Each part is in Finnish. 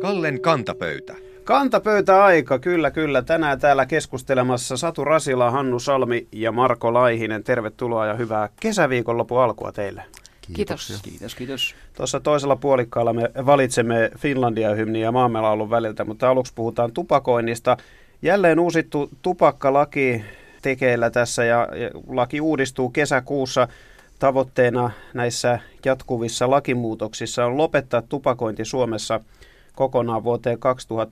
Kallen kantapöytä. Kantapöytäaika, kyllä. Tänään täällä keskustelemassa Satu Rasila, Hannu Salmi ja Marko Laihinen. Tervetuloa ja hyvää kesäviikonlopun alkua teille. Kiitos. Tuossa toisella puolikkaalla me valitsemme Finlandia-hymnin ja maamelaulun väliltä, mutta aluksi puhutaan tupakoinnista. Jälleen uusittu tupakkalaki tekeillä tässä ja laki uudistuu kesäkuussa. Tavoitteena näissä jatkuvissa lakimuutoksissa on lopettaa tupakointi Suomessa kokonaan vuoteen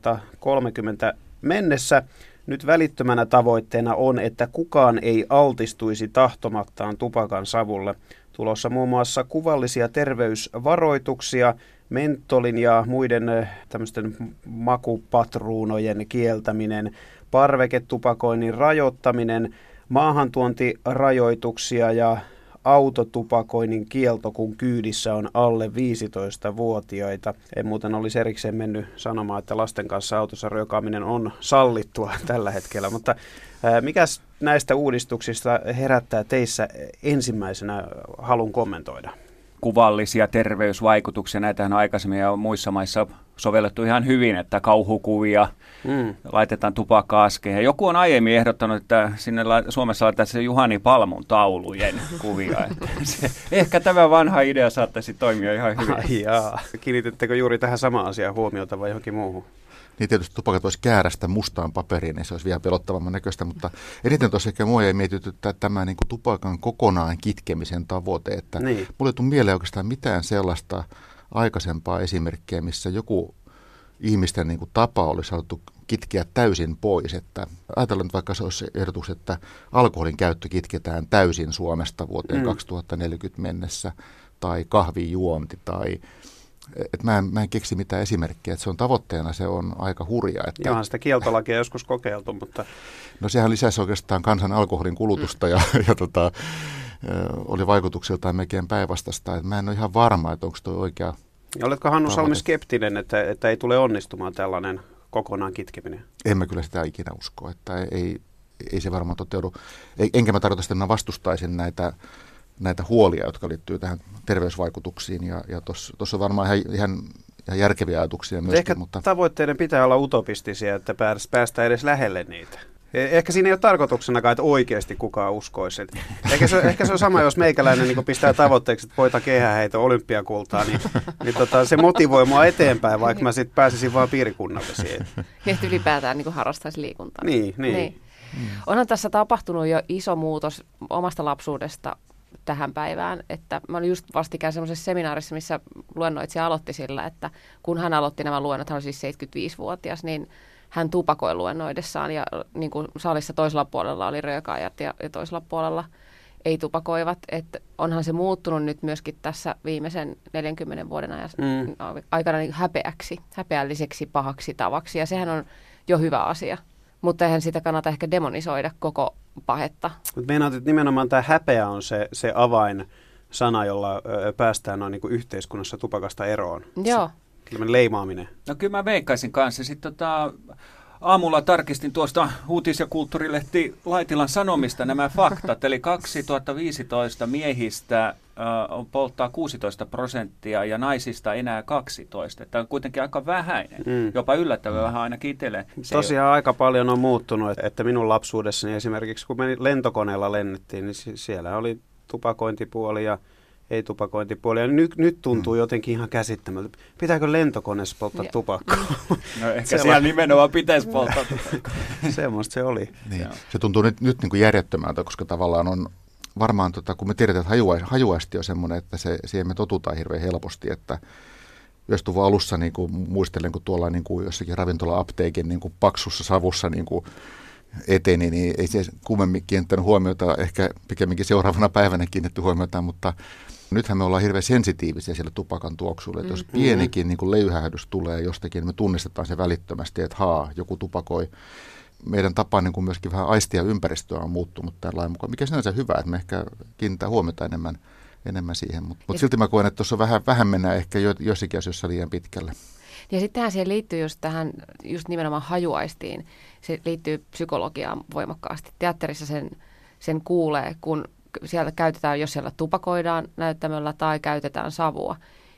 2030 mennessä. Nyt välittömänä tavoitteena on, että kukaan ei altistuisi tahtomattaan tupakan savulle. Tulossa muun muassa kuvallisia terveysvaroituksia, mentolin ja muiden tämmöisten makupatruunojen kieltäminen, parveketupakoinnin rajoittaminen, maahantuontirajoituksia ja autotupakoinnin kielto, kun kyydissä on alle 15-vuotiaita. En muuten olisi erikseen mennyt sanomaan, että lasten kanssa autossa röökaaminen on sallittua tällä hetkellä, mutta mikäs näistä uudistuksista herättää teissä ensimmäisenä halun kommentoida? Kuvallisia terveysvaikutuksia, näitähän on aikaisemmin ja muissa maissa sovellettu ihan hyvin, että kauhukuvia, laitetaan tupakka-askeen. Joku on aiemmin ehdottanut, että sinne Suomessa laitetaan se Juhani Palmun taulujen kuvia. Että ehkä tämä vanha idea saattaisi toimia ihan hyvin. Kiinnitettekö juuri tähän samaan asiaan huomiota vai johonkin muuhun? Niin tietysti tupakat olisi käärästä mustaan paperiin, niin se olisi vielä pelottavamman näköistä, mutta eniten tosiaan ehkä mua ei mietityttää tämä niin kuin tupakan kokonaan kitkemisen tavoite, että mulle ei tule mieleen oikeastaan mitään sellaista aikaisempaa esimerkkiä, missä joku ihmisten niin kuin tapa olisi haluttu kitkeä täysin pois, että ajatellaan nyt vaikka se olisi ehdotus, että alkoholin käyttö kitketään täysin Suomesta vuoteen 2040 mennessä, tai kahvin juonti, tai että mä en keksi mitään esimerkkiä, että se on tavoitteena, se on aika hurja. Että Johan sitä kieltolakia joskus kokeiltu, mutta no sehän lisäsi oikeastaan kansan alkoholin kulutusta ja oli vaikutuksiltaan melkein päinvastaista. Että mä en ole ihan varma, että onko tuo oikea. Ja oletko Hannu Salmi skeptinen, että ei tule onnistumaan tällainen kokonaan kitkeminen? En mä kyllä sitä ikinä usko, että ei se varmaan toteudu. Enkä mä tarkoita, että mä vastustaisin näitä huolia, jotka liittyy tähän terveysvaikutuksiin, ja tuossa on varmaan ihan järkeviä ajatuksia myöskin. Ehkä tavoitteiden pitää olla utopistisia, että päästään edes lähelle niitä. Ehkä siinä ei ole tarkoituksenakaan, että oikeasti kukaan uskoisi. Ehkä se on sama, jos meikäläinen niin pistää tavoitteeksi, että voita kehäheito olympiakultaa, niin se motivoi mua eteenpäin, vaikka mä sitten pääsisin vaan piirikunnalle siihen. Niin, ylipäätään niin harrastaisi liikuntaa. Niin. Onhan tässä tapahtunut jo iso muutos omasta lapsuudesta tähän päivään, että mä olin just vastikään semmoisessa seminaarissa, missä luennoitsija aloitti sillä, että kun hän aloitti nämä luennot, hän oli siis 75-vuotias, niin hän tupakoi luennoidessaan ja niin kuin salissa toisella puolella oli röökaajat ja toisella puolella ei tupakoivat, että onhan se muuttunut nyt myöskin tässä viimeisen 40 vuoden aikana niin häpeälliseksi pahaksi tavaksi ja sehän on jo hyvä asia, mutta eihän sitä kannata ehkä demonisoida koko pahetta. Meinaat, että nimenomaan tämä häpeä on se avainsana, jolla päästään noin niin kuin yhteiskunnassa tupakasta eroon. Joo. Leimaaminen. No kyllä mä veikkaisin kanssa. Sitten aamulla tarkistin tuosta uutis- ja kulttuurilehti Laitilan Sanomista nämä faktat. Eli 2015 miehistä polttaa 16% ja naisista enää 12%. Tämä on kuitenkin aika vähäinen, jopa yllättävän vähän ainakin itselleen. Tosiaan aika paljon on muuttunut, että minun lapsuudessani esimerkiksi kun lentokoneella lennettiin, niin siellä oli tupakointipuoli ja ei-tupakointipuoli. Ja nyt tuntuu jotenkin ihan käsittämättä. Pitääkö lentokoneessa polttaa tupakkaa? No ehkä siellä nimenomaan pitäisi polttaa tupakkaa. Semmoista se oli. Niin. Se tuntuu nyt niin kuin järjettömältä, koska tavallaan on varmaan, kun me tiedetään, että hajuaisti on semmoinen, että siihen me totutaan hirveän helposti, että 90-luvun alussa niin kuin muistelen, kun tuolla niin kuin jossakin ravintola-apteekin niin kuin paksussa savussa niin kuin eteni, niin ei se kummemmin kiinnittänyt huomiota, ehkä pikemminkin seuraavana päivänä kiinnitetty huomiota, mutta nythän me ollaan hirveän sensitiivisiä sille tupakan tuoksulle, että jos pienikin niin kuin löyhähdys tulee jostakin, niin me tunnistetaan se välittömästi, että joku tupakoi. Meidän tapa niin kuin myöskin vähän aistia ympäristöä on muuttunut tämän lain mukaan, mikä sinänsä hyvä, että me ehkä kiinnittää huomiota enemmän siihen, mutta silti mä koen, että tuossa vähän mennään ehkä jossakin asioissa liian pitkälle. Ja sittenhän siihen liittyy just nimenomaan hajuaistiin, se liittyy psykologiaan voimakkaasti. Teatterissa sen kuulee, kun siellä käytetään, jos siellä tupakoidaan näyttämöllä tai käytetään savua,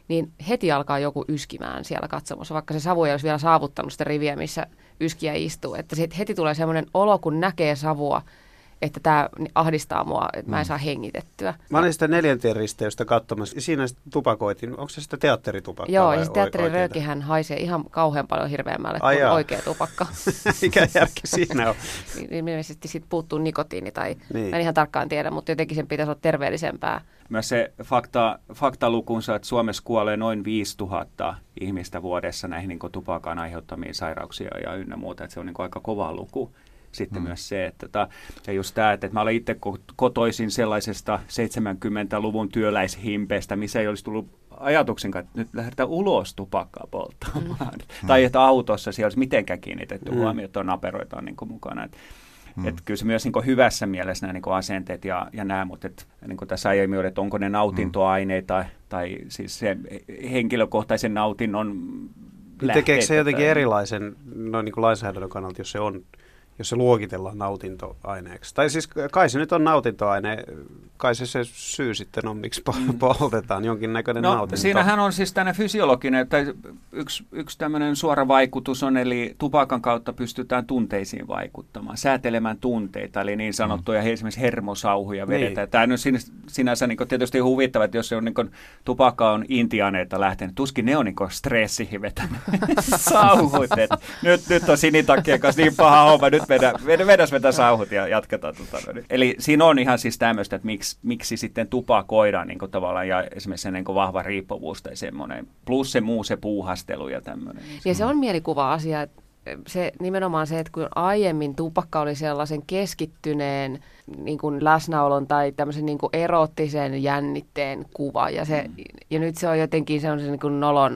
niin heti alkaa joku yskimään siellä katsomossa, vaikka se savu ei olisi vielä saavuttanut sitä riviä, missä yskiä istuu. Että heti tulee semmoinen olo, kun näkee savua, että tämä ahdistaa mua, että mä en saa hengitettyä. Mä olin sitä 4. risteystä katsomassa. Siinä tupakoitiin. Onko se sitä teatteritupakkaa? Joo, ja se teatteriröökihän haisee ihan kauhean paljon hirveämmälle kuin oikea tupakka. Mikä järki siinä on? Ilmeisesti siitä puuttuu nikotiini tai en ihan tarkkaan tiedä, mutta jotenkin sen pitäisi olla terveellisempää. Myös se faktalukunsa, että Suomessa kuolee noin 5000 ihmistä vuodessa näihin niin tupakan aiheuttamiin sairauksia ja ynnä muuta. Että se on niin aika kova luku. Sitten myös se, että just tämä, että mä olen itse kotoisin sellaisesta 70-luvun työläishimpeestä, missä ei olisi tullut ajatuksenkaan, että nyt lähdetään ulos tupakkaa polttamaan. Tai että autossa siellä olisi mitenkään kiinnitetty huomioon, että naperoita on niin mukana. Että kyllä se myös niin hyvässä mielessä nämä niin asenteet ja nämä, mutta että, niin tässä aiemmin oli, että onko ne nautintoaineita tai siis se henkilökohtaisen nautinnon lähteet. Tekeekö se jotenkin erilaisen noin niin lainsäädännön kannalta, jos se luokitellaan nautintoaineeksi? Tai siis kai se nyt on nautintoaine, kai se syy sitten on, miksi poltetaan jonkinnäköinen nautinto. Siinähän on siis tämmöinen fysiologinen, tai yksi tämmöinen suora vaikutus on, eli tupakan kautta pystytään tunteisiin vaikuttamaan, säätelemään tunteita, eli niin sanottuja esimerkiksi hermosauhuja vedetään. Niin. Tämä on sinänsä niin tietysti huvittava, että jos se on, niin tupakka on intiaaneilta lähtenyt, tuskin ne on niin stressiin vetänyt sauhut, että nyt on sinitakkien kanssa niin paha homma, nyt vedäs vetä sauhut ja jatketaan. Eli siinä on ihan siis tämmöistä, että miksi sitten tupakoidaan niin kuin tavallaan ja esimerkiksi se niin kuin vahva riippuvuus tai semmoinen, plus se puuhastelu ja tämmöinen. Ja se on mielikuva-asia, että se, nimenomaan se, että kun aiemmin tupakka oli sellaisen keskittyneen niin kuin läsnäolon tai tämmöisen niin kuin eroottisen jännitteen kuva ja nyt se on jotenkin sellaisen niin kuin nolon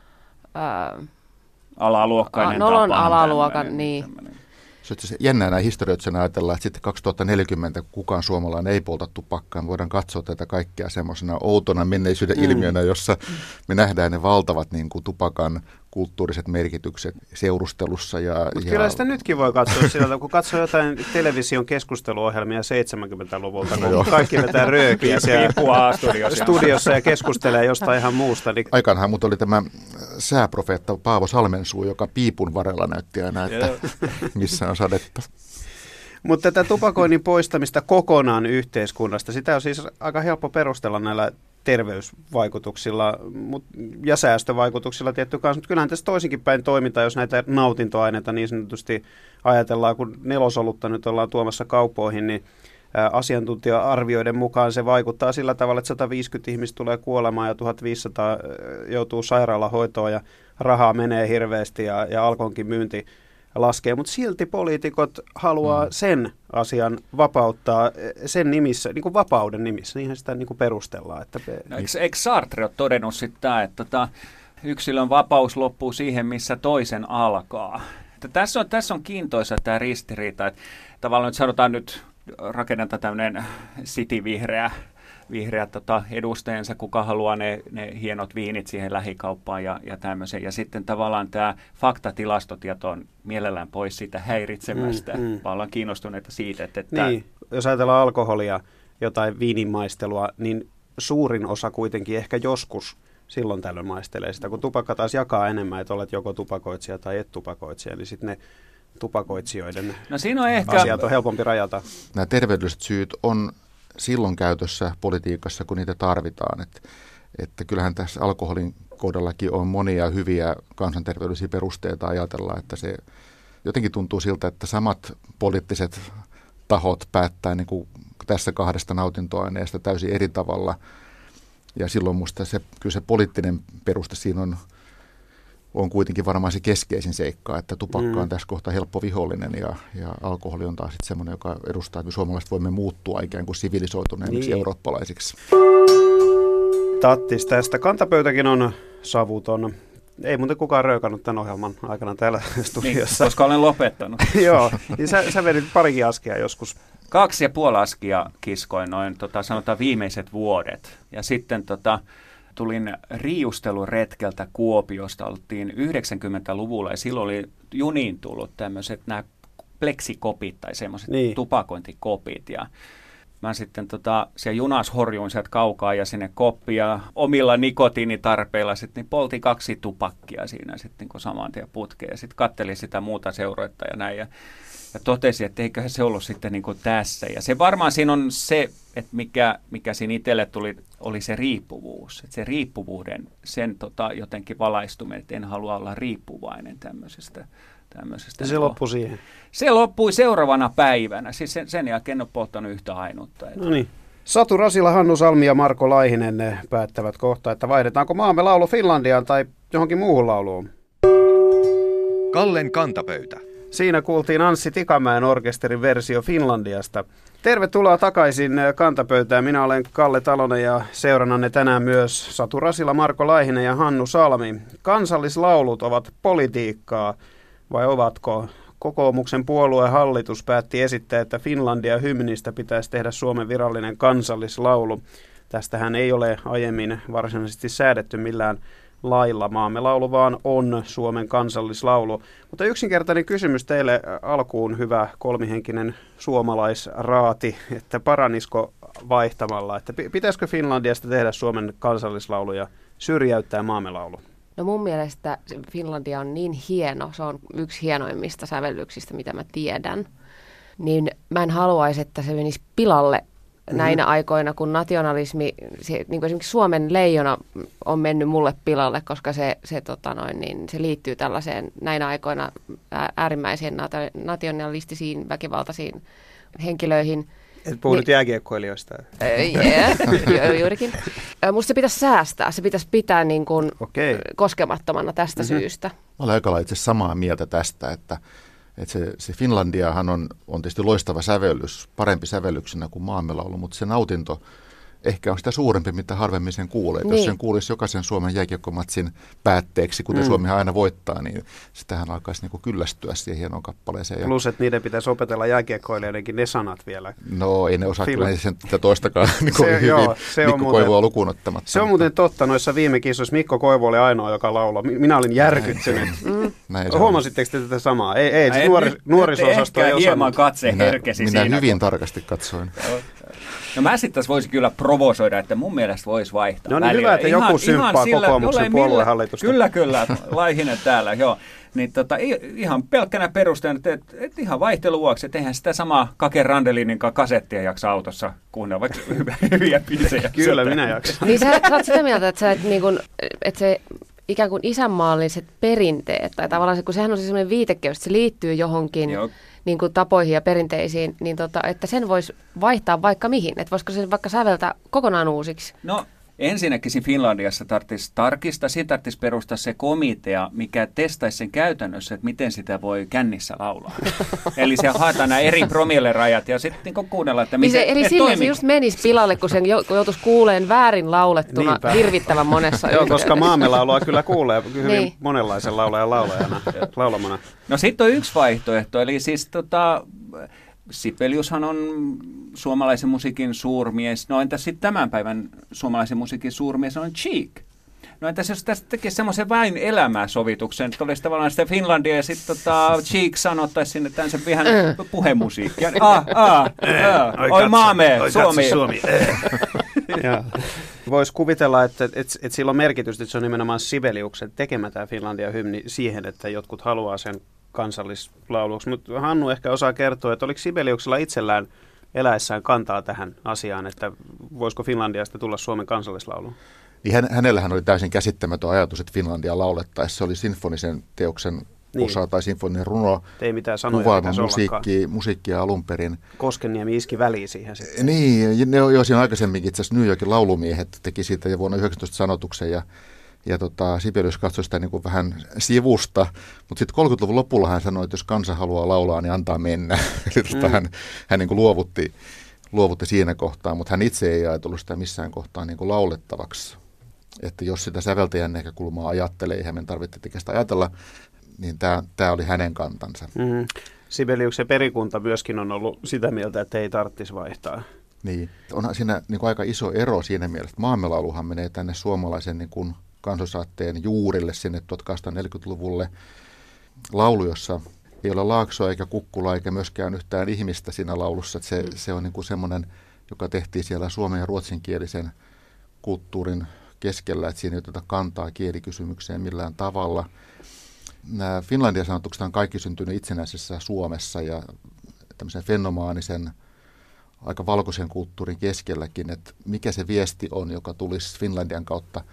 alaluokkainen nolon alaluokan, niin. Se on jännää näin historioitsijana ajatellaan, että sitten 2040 kukaan suomalainen ei polta tupakkaa. Me voidaan katsoa tätä kaikkea semmoisena outona menneisyyden ilmiönä, jossa me nähdään ne valtavat niin kuin tupakan kulttuuriset merkitykset seurustelussa. Mutta kyllä sitä nytkin voi katsoa sieltä, kun katsoo jotain television keskusteluohjelmia 70-luvulta, kun kaikki vetää röökiä siellä studiossa ja keskustelee jostain ihan muusta. Niin... Aikaanhan mut oli tämä sääprofeetta Paavo Salmensuu, joka piipun varrella näytti aina, että missä on sadetta. Mutta tätä tupakoinnin poistamista kokonaan yhteiskunnasta, sitä on siis aika helppo perustella näillä terveysvaikutuksilla ja säästövaikutuksilla tietty kanssa, mutta kyllähän tässä toisinkin päin toimintaa, jos näitä nautintoaineita niin sanotusti ajatellaan, kun nelosolutta nyt ollaan tuomassa kauppoihin, niin asiantuntija-arvioiden mukaan se vaikuttaa sillä tavalla, että 150 ihmistä tulee kuolemaan ja 1500 joutuu sairaalahoitoon ja rahaa menee hirveästi ja alkoholin myynti laskee, mutta silti poliitikot haluaa sen asian vapauttaa sen nimissä, niin kuin vapauden nimissä, niinhän sitä niin kuin perustellaan. Että eikö Sartre ole todennut sitä, että yksilön vapaus loppuu siihen, missä toisen alkaa? Että tässä on kiintoisa tämä ristiriita, että tavallaan nyt sanotaan nyt rakennetaan tämmöinen cityvihreä edustajansa, kuka haluaa ne hienot viinit siihen lähikauppaan ja tämmöisen. Ja sitten tavallaan tämä faktatilastotieto on mielellään pois siitä häiritsemästä, vaan ollaan kiinnostuneita siitä, että niin, jos ajatellaan alkoholia, jotain viininmaistelua, niin suurin osa kuitenkin ehkä joskus silloin tällöin maistelee sitä, kun tupakka taas jakaa enemmän, että olet joko tupakoitsija tai et tupakoitsija, niin sitten ne tupakoitsijoiden asiat on helpompi rajata. Nämä terveydelliset syyt on silloin käytössä politiikassa, kun niitä tarvitaan. Että kyllähän tässä alkoholin kohdallakin on monia hyviä kansanterveydellisiä perusteita ajatella, että se jotenkin tuntuu siltä, että samat poliittiset tahot päättää niin kuin tässä kahdesta nautintoaineesta täysin eri tavalla. Ja silloin minusta kyllä se poliittinen peruste siinä on kuitenkin varmaan se keskeisin seikka, että tupakka on tässä kohtaa helppo vihollinen ja alkoholi on taas sitten semmoinen, joka edustaa, että me suomalaiset voimme muuttua ikään kuin sivilisoituneemmiksi eurooppalaisiksi. Tattis tästä. Kantapöytäkin on savuton. Ei muuten kukaan röökannut tämän ohjelman aikana täällä studiossa. Niin, koska olen lopettanut. Joo, niin sä vedit parikin askia joskus. 2,5 askia kiskoin noin sanotaan viimeiset vuodet. Ja sitten tulin riiusteluretkeltä Kuopiosta, oltiin 90-luvulla ja silloin oli juniin tullut tämmöiset nämä pleksikopit tai semmoiset tupakointikopit. Ja mä sitten siellä junas horjuin sieltä kaukaa ja sinne koppiin ja omilla nikotiinitarpeilla sitten niin poltin 2 tupakkia siinä sitten niin saman tien putkeen ja sitten kattelin sitä muuta seuroittaa ja näin ja totesin, että eiköhän se ollut sitten niin kuin tässä. Ja se varmaan siinä on se, että mikä siinä itselle tuli, oli se riippuvuus. Että se riippuvuuden, sen jotenkin valaistuminen, että en halua olla riippuvainen tämmöisestä. Ja se loppui siihen? Se loppui seuraavana päivänä. Siis sen jälkeen en ole polttanut yhtä ainutta. No niin. Satu Rasila, Hannu Salmi ja Marko Laihinen päättävät kohta, että vaihdetaanko Maamme laulu Finlandiaan tai johonkin muuhun lauluun. Kallen kantapöytä. Siinä kuultiin Anssi Tikamäen orkesterin versio Finlandiasta. Tervetuloa takaisin kantapöytään. Minä olen Kalle Talonen ja seurannanne tänään myös Satu Rasila, Marko Laihinen ja Hannu Salmi. Kansallislaulut ovat politiikkaa vai ovatko? Kokoomuksen puoluehallitus päätti esittää, että Finlandia-hymnistä pitäisi tehdä Suomen virallinen kansallislaulu. Tästähän ei ole aiemmin varsinaisesti säädetty millään lailla. Maamme laulu vaan on Suomen kansallislaulu. Mutta yksinkertainen kysymys teille alkuun, hyvä kolmihenkinen suomalaisraati, että paranisiko vaihtamalla, että pitäisikö Finlandiasta tehdä Suomen kansallislaulu ja syrjäyttää maamme laulu? No mun mielestä Finlandia on niin hieno, se on yksi hienoimmista sävellyksistä, mitä mä tiedän, niin mä en haluaisi, että se menisi pilalle näinä aikoina, kun nationalismi, niin kuin esimerkiksi Suomen leijona on mennyt mulle pilalle, koska se liittyy tällaiseen näinä aikoina äärimmäisiin nationalistisiin, väkivaltaisiin henkilöihin. Et puhunut jääkiekkoilijoista. Juurikin. Musta se pitäisi säästää, se pitäisi pitää niin kuin koskemattomana tästä syystä. Mä olen aika itse samaa mieltä tästä, että se Finlandiahan on tietysti loistava sävellys, parempi sävellyksenä kuin Maamme laulu, mutta se nautinto ehkä on sitä suurempi, mitä harvemmin sen kuulee. Niin. Jos sen kuulisi jokaisen Suomen jääkiekkomatsin päätteeksi, kuten Suomihan aina voittaa, niin sitähän alkaisi niin kuin kyllästyä siihen hienoon kappaleeseen. Plus, että niiden pitäisi opetella jääkiekkoilijoidenkin ne sanat vielä. No, ei ne osaa kyllä sen toistakaan niin kuin hyvin Mikko Koivua lukuun ottamatta. Se on muuten totta. Noissa viime kisoissa Mikko Koivu oli ainoa, joka lauloi. Minä olin järkyttynyt. Huomasitteko te tätä samaa? Ei nuoriso-osasto ei osannut. Hieman katse herkesi siinä. Minä hyvin tarkasti katsoin. No mä sitten tässä voisin kyllä provosoida, että mun mielestä voisi vaihtaa. No niin hyvä, että joku symppaa kokoomuksen puoluehallitusta. Kyllä, Laihinen täällä, joo. Niin ihan pelkkänä perusteena, että ihan vaihtelun vuoksi, että eihän sitä samaa Kake Randelinin kasettia jaksa autossa kuunnella, vaikka hyviä biisejä. Kyllä, minä jaksan. Niin sä oot sitä mieltä, että se ikään kuin isänmaalliset perinteet, tai tavallaan se, kun sehän on se sellainen viitekeys, että se liittyy johonkin niin kuin tapoihin ja perinteisiin, niin että sen voisi vaihtaa vaikka mihin, että voisiko sen vaikka säveltää kokonaan uusiksi? No ensinnäkin siinä Finlandiassa siinä tarvitsisi perustaa se komitea, mikä testaisi sen käytännössä, että miten sitä voi kännissä laulaa. Eli se haetaan nämä eri promillerajat ja sitten niin kuunnella, että miten niin eli silloin se just menisi pilalle, kun sen joutuisi kuuleen väärin laulettuna hirvittävän monessa Joo, koska maamme laulua kyllä kuulee hyvin monenlaisen laulajana laulamana. No sitten on yksi vaihtoehto, eli siis Sibeliushan on suomalaisen musiikin suurmies. No entäs sitten tämän päivän suomalaisen musiikin suurmies on Cheek? No entäs jos tästä tekisi semmoisen vain elämäsovituksen, että olisi tavallaan sitä Finlandia ja sitten Cheek sanottaisi sinne tämmöisen vähän puhemusiikkia. Oi maamme, Suomi. Voisi kuvitella, että sillä on merkitystä, että se on nimenomaan Sibeliuksen tekemä tämä Finlandia-hymni siihen, että jotkut haluaa sen kansallislauluksi. Mutta Hannu ehkä osaa kertoa, että oliko Sibeliuksella itsellään eläessään kantaa tähän asiaan, että voisiko Finlandiasta tulla Suomen kansallislaulu? Niin hänellähän oli täysin käsittämätön ajatus, että Finlandia laulettaessa se oli sinfonisen teoksen osa tai sinfoninen runo. Ei mitään sanoja kuvailman musiikkia alun perin. Koskenniemi iski väliin siihen sitten. Niin, siinä aikaisemminkin itse asiassa New Yorkin laulumiehet teki siitä jo vuonna 19 sanotuksen ja Sibelius katsoi sitä niin kuin vähän sivusta, mutta sitten 30-luvun lopulla hän sanoi, että jos kansa haluaa laulaa, niin antaa mennä. Eli hän niin kuin luovutti siinä kohtaa, mutta hän itse ei ajatellut sitä missään kohtaa niin kuin laulettavaksi. Että jos sitä säveltäjän näkökulmaa ajattelee, eihän meidän tarvitse sitä ajatella, niin tämä oli hänen kantansa. Sibeliuksen perikunta myöskin on ollut sitä mieltä, että ei tarvitsisi vaihtaa. Niin, onhan siinä niin kuin aika iso ero siinä mielessä. Maamme lauluhan menee tänne suomalaisen niin kuin kansallisaatteen juurille sinne 1840-luvulle. Laulu, jossa ei ole Laaksoa eikä Kukkulaa eikä myöskään yhtään ihmistä siinä laulussa. Että se on niin kuin semmoinen joka tehtiin siellä suomen ja ruotsinkielisen kulttuurin keskellä, että siinä ei oteta kantaa kielikysymykseen millään tavalla. Nämä Finlandia-sanotukset on kaikki syntynyt itsenäisessä Suomessa ja tämmöisen fenomaanisen, aika valkoisen kulttuurin keskelläkin, että mikä se viesti on, joka tulisi Finlandian kautta,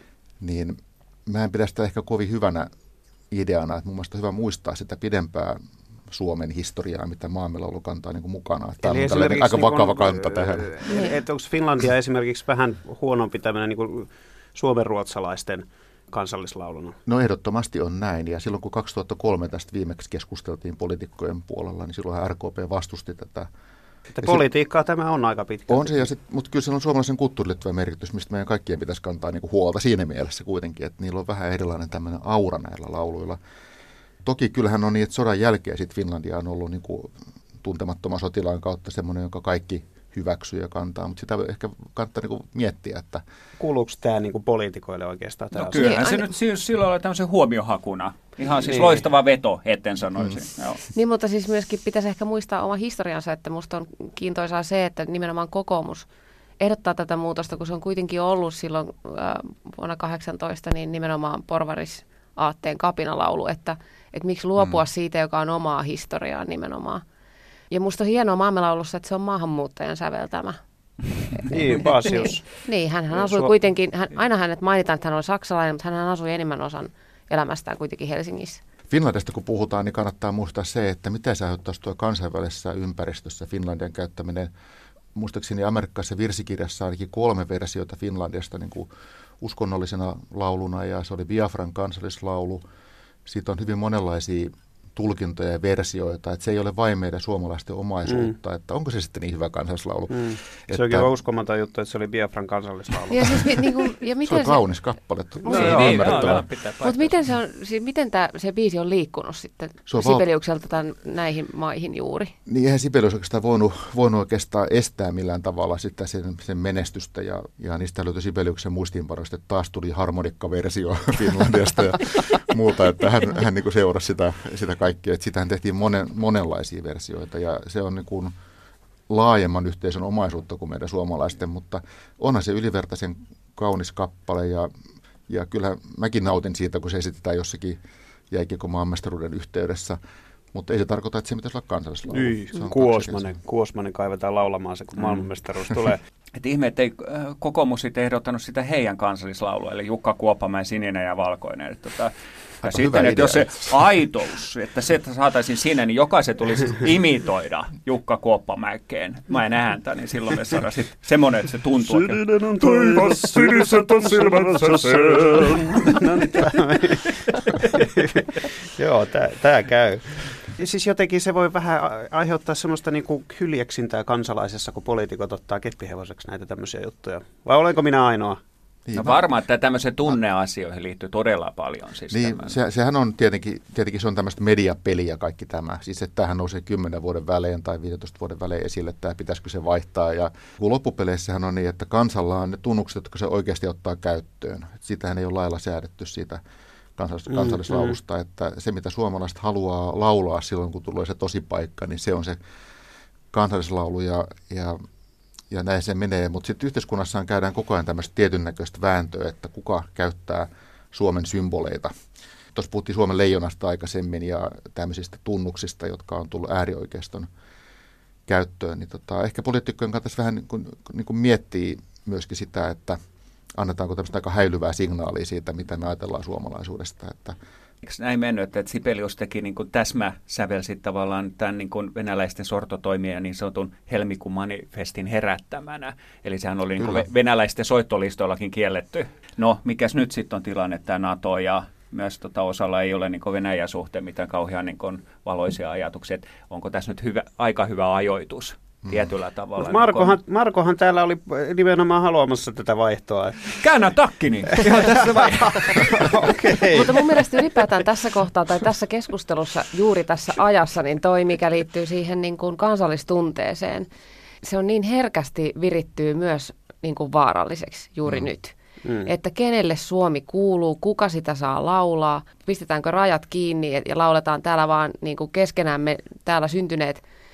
niin mä en pidä sitä ehkä kovin hyvänä ideana, että mun mielestä on hyvä muistaa sitä pidempää Suomen historiaa, mitä maanmelaulu kantaa niin kuin mukana. Tämä on tällainen aika vakava kanta tähän. Että onko Finlandia esimerkiksi vähän huonompi tämmöinen niin kuin suomenruotsalaisten kansallislauluna? No ehdottomasti on näin, ja silloin kun 2003 tästä viimeksi keskusteltiin poliitikkojen puolella, niin silloin RKP vastusti tätä. Että politiikkaa tämä on aika pitkä. On se, mutta kyllä sillä on suomalaisen kulttuuriin liittyvä merkitys, mistä meidän kaikkien pitäisi kantaa niin kuin huolta siinä mielessä kuitenkin, että niillä on vähän erilainen tämmöinen aura näillä lauluilla. Toki kyllähän on niin, että sodan jälkeen sitten Finlandia on ollut niin kuin tuntemattoman sotilaan kautta semmoinen, jonka kaikki hyväksyy ja kantaa, mutta sitä ehkä kannattaa niin kuin miettiä, että kuuluuko tämä niin kuin poliitikoille oikeastaan? No kyllähän se nyt silloin oli tämmöisen huomiohakuna. Ihan siis loistava veto, etten sanoisin. Joo. Niin, mutta siis myöskin pitäisi ehkä muistaa oma historiansa, että musta on kiintoisaa se, että nimenomaan kokoomus ehdottaa tätä muutosta, kun se on kuitenkin ollut silloin vuonna 18 niin nimenomaan porvarisaatteen kapinalaulu, että miksi luopua siitä, joka on omaa historiaa nimenomaan. Ja musta on hienoa maamelaulussa, että se on maahanmuuttajan säveltämä. Niin, Basius. Niin, hän asui kuitenkin, aina hänet mainitaan, että hän oli saksalainen, mutta hän asui enemmän osan elämästään kuitenkin Helsingissä. Finlandista kun puhutaan, niin kannattaa muistaa se, että miten se aiheuttaisi tuo kansainvälisessä ympäristössä Finlandian käyttäminen. Muistaakseni amerikkalaisessa virsikirjassa ainakin 3 versiota Finlandiasta niin kuin uskonnollisena lauluna, ja se oli Biafran kansallislaulu. Siitä on hyvin monenlaisia tulkintoja ja versioita, että se ei ole vain meidän suomalaisten omaisuutta, että onko se sitten niin hyvä kansallislaulu. Se onkin uskomaton juttu, että se oli Biafran kansallislaulu. Ja siis, ja miten se on kaunis kappale. Mutta miten se on, siis miten se biisi on liikkunut sitten Sibeliukselta näihin maihin juuri? Niin eihän Sibelius oikeastaan voinut oikeastaan estää millään tavalla sitä sen menestystä, ja niistä löytyi Sibeliuksen muistiinpanoista, että taas tuli harmonikkaversio Finlandiasta ja muuta, että hän niin kuin seurasi sitä kaikkea, että sitähän tehtiin monenlaisia versioita, ja se on niin kuin laajemman yhteisön omaisuutta kuin meidän suomalaisten, mutta onhan se ylivertaisen kaunis kappale, ja kyllä mäkin nautin siitä, kun se esitetään jossakin jääkiekon maailmanmestaruuden yhteydessä, mutta ei se tarkoita, että se pitäisi olla kansallislaulu. Kuosmanen kaivetaan laulamaan se, kun maailmanmestaruus tulee. Et ihme, että ei kokoomus sitten ehdottanut sitä heidän kansallislaulua, eli Jukka Kuoppamäen Sininen ja Valkoinen. Ja sitten, että jos se aitous, että se saataisiin sinne, niin jokaisen tulisi imitoida Jukka Kuoppamäkeen. Mä en ääntä, niin silloin me saadaan sitten semmoinen, että se tuntuu. Sininen on taivas, siniset on silmänsä Joo, tää käy. Siis jotenkin se voi vähän aiheuttaa semmoista niinku hyljeksintää kansalaisessa, kun poliitikot ottaa keppihevoseksi näitä tämmöisiä juttuja. Vai olenko minä ainoa? No varmaan, että tämmöiseen tunneasioihin liittyy todella paljon. Siis niin, sehän on tietenkin se on tämmöistä mediapeliä kaikki tämä. Siis että tämähän nousee 10 vuoden välein tai 15 vuoden välein esille, että pitäisikö se vaihtaa. Ja loppupeleissähän on niin, että kansalla on ne tunnukset, jotka se oikeasti ottaa käyttöön. Sitähän ei ole lailla säädetty siitä kansallislaulusta, että se mitä suomalaiset haluaa laulaa silloin, kun tulee se tosipaikka, niin se on se kansallislaulu ja näin se menee. Mutta sitten yhteiskunnassaan käydään koko ajan tämmöistä tietyn näköistä vääntöä, että kuka käyttää Suomen symboleita. Tuossa puhuttiin Suomen leijonasta aikaisemmin ja tämmöisistä tunnuksista, jotka on tullut äärioikeiston käyttöön. Niin ehkä poliitikkojen kannattaisi vähän niin kuin miettiä myöskin sitä, että annetaanko tämmöistä aika häilyvää signaalia siitä, mitä me ajatellaan suomalaisuudesta. Eikö näin mennyt, että Sibelius teki niin kuin täsmäsävelsi tavallaan tämän niin kuin venäläisten sortotoimien niin sanotun helmikuun manifestin herättämänä. Eli sehän oli niin kuin venäläisten soittolistoillakin kielletty. No, mikäs nyt sitten on tilanne, tämä NATO ja myös osalla ei ole niin kuin Venäjän suhteen mitään kauhean niin kuin valoisia ajatuksia. Onko tässä nyt aika hyvä ajoitus? Tietyllä tavalla. Markohan täällä oli nimenomaan haluamassa tätä vaihtoa. Käännä takkini! Ihan tässä Okay. Mutta mun mielestä ylipäätään tässä kohtaa tai tässä keskustelussa juuri tässä ajassa niin toi, mikä liittyy siihen niin kuin kansallistunteeseen, se on niin herkästi virittyy myös niin kuin vaaralliseksi juuri nyt. Että kenelle Suomi kuuluu, kuka sitä saa laulaa, pistetäänkö rajat kiinni ja lauletaan täällä vaan niin kuin keskenään me täällä syntyneet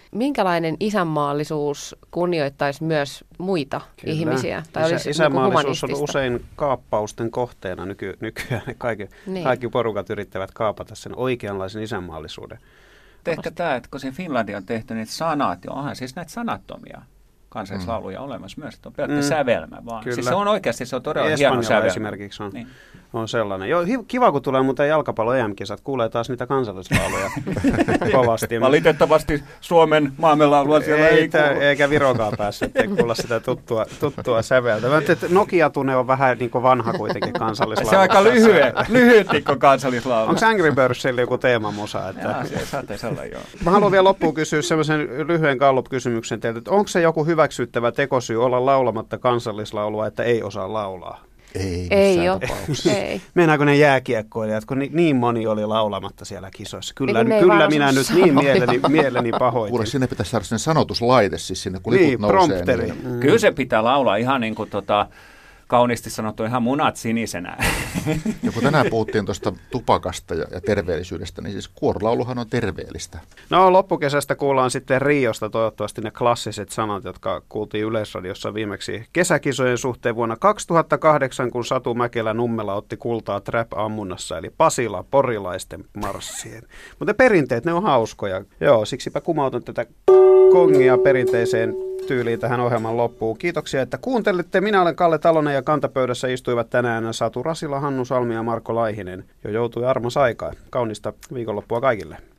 minkälainen isänmaallisuus kunnioittaisi myös muita ihmisiä? Tai olisi isänmaallisuus on humanistista? usein kaappausten kohteena nykyään. Kaikki porukat yrittävät kaapata sen oikeanlaisen isänmaallisuuden. Ehkä tämä, että kun se Finlandia on tehty niitä sanat, onhan siis näitä sanattomia kansallislauluja olemassa myös, että on pelkkä sävelmä vaan. Siis se on oikeasti, se on todella hieno sävelmä. Esimerkiksi on sellainen. Joo, kiva, kun tulee muuten jalkapallo EM-kisat, kuulee taas niitä kansallislauluja kovasti. Valitettavasti Suomen maamelaulua siellä ei eikä Virokaan päässyt, ettei kuulla sitä tuttua säveltä. Nokia-tune on vähän niin kuin vanha kuitenkin kansallislaulu. Se on aika lyhyt kansallislaulu. Onko Angry Birdsillä joku teemamusa? Jaa, se saattaisi olla, joo. Mä haluan vielä loppuun kysyä semmoisen lyhyen Gallup-kysymyksen teiltä, että onko se joku hyväksyttävä tekosyy olla laulamatta kansallislaulua, että ei osaa laulaa? Ei ole. Meinaako ne jääkiekkoilijat, kun niin moni oli laulamatta siellä kisoissa? Kyllä minä nyt niin mieleni pahoitin. Kuule, sinne pitäisi saada sinne sanotuslaite, siis sinne kun liput nousee. Prompteri. Niin. Kyllä se pitää laulaa ihan niin kuin kauniisti sanottu, ihan munat sinisenä. Ja kun tänään puhuttiin tuosta tupakasta ja terveellisyydestä, niin siis kuorolauluhan on terveellistä. No loppukesästä kuullaan sitten Riosta toivottavasti ne klassiset sanat, jotka kuultiin Yleisradiossa viimeksi kesäkisojen suhteen vuonna 2008, kun Satu Mäkelä-Nummela otti kultaa trap-ammunnassa, eli Pasila porilaisten marssien. Mutta perinteet, ne on hauskoja. Joo, siksipä kumautan tätä kongia perinteiseen tyyliin tähän ohjelman loppuun. Kiitoksia, että kuuntelitte. Minä olen Kalle Talonen ja kantapöydässä istuivat tänään Satu Rasila, Hannu Salmi ja Marko Laihinen. Jo joutui armos aikaa. Kaunista viikonloppua kaikille.